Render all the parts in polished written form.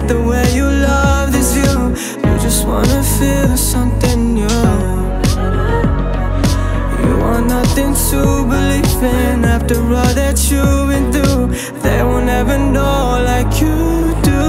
at the way you love this view. You just wanna feel something new. You want nothing to believe in after all that you've been through. They will never know like you do.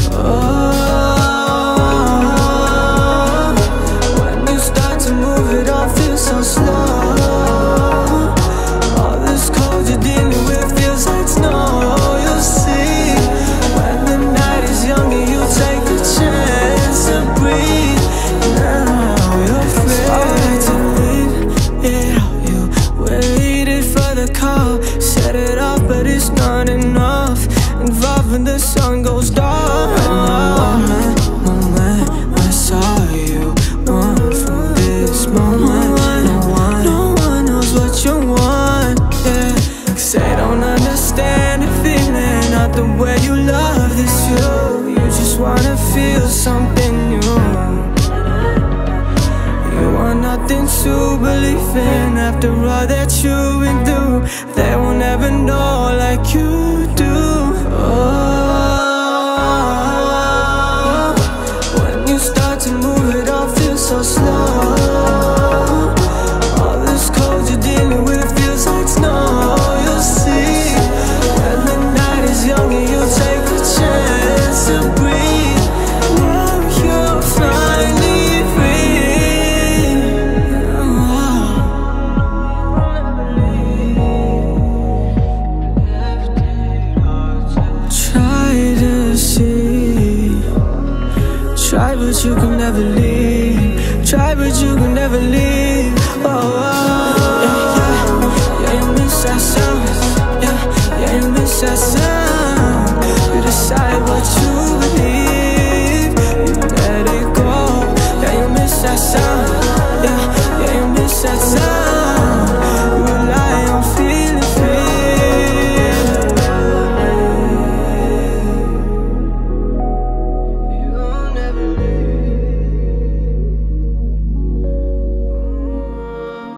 When you start to move, it all feels so slow. All this cold you're dealing with feels like snow. You'll see, when the night is young and you take a chance to breathe. Now you're afraid to leave. Yeah, you waited for the call, set it off, but it's not enough. Involved when the sun goes dark. Moment, I saw you want from this moment. No one knows what you want, yeah. 'Cause they don't understand the feeling, not the way you love this you. You just wanna feel something new. You want nothing to believe in after all that you've been through. They will never know like you do. When you start to move, it all feels so slow. All this cold you're dealing with feels like snow. You'll see, when the night is young and you take a chance to breathe. Now you're finally free. Try to see, try but you can never leave. Try but you can never leave.